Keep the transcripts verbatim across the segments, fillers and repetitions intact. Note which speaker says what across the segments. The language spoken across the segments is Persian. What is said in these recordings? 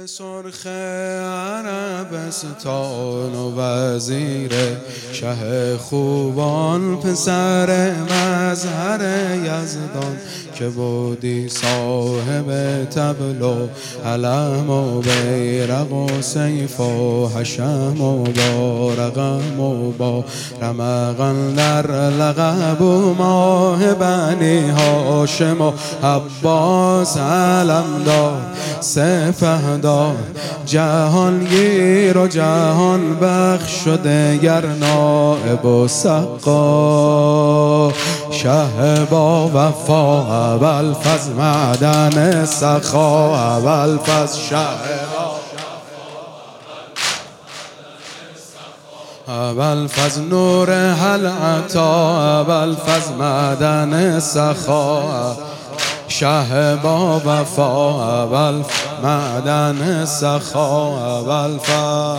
Speaker 1: سرخ عربستان و وزیر شه خوبان، پسر مظهر یزدان که بودی صاحب طبل و علم و بیرق و سیف و حشم و بارقم و با رمقن در لقب و ماه بنی هاشم و عباس علمدار سپهدار، جهانگیر و جهان بخش شده گر نائب و سقا، شه با وفا ابوالفضل معدن سخا، ابوالفضل شه ابوالفضل نور هل عطا، ابوالفضل معدن سخا، شه با وفا ابوالفضل معدن سخا، ابوالفضل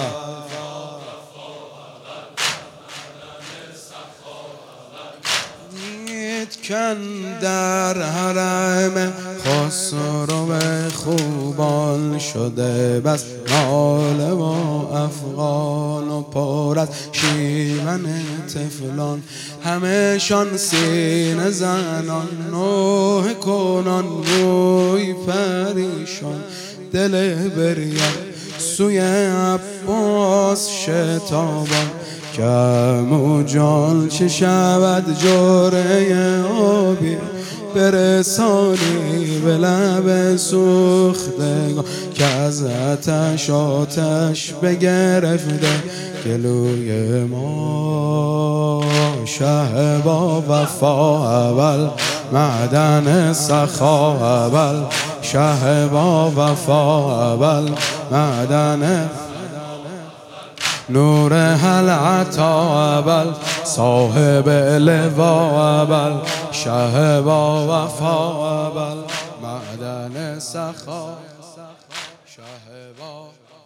Speaker 1: کن در حرم خسرو خوبان شده بس ناله و افغان و پر از شیون طفلان، همه‌شان سینه زنان نوح کنان، روی پریشان دل بریان سوی عباس شتابان، کم جان چه شود جرعه آبی برسانی به لب سوختگان، که از آتش آتش بگرفته گلوی ما، شه با وفا اول معدن سخا، اول شه با وفا اول معدن نور هل عطا، ابل صاحب لوا، ابل شه با وفا، ابل معدن سخا، شه با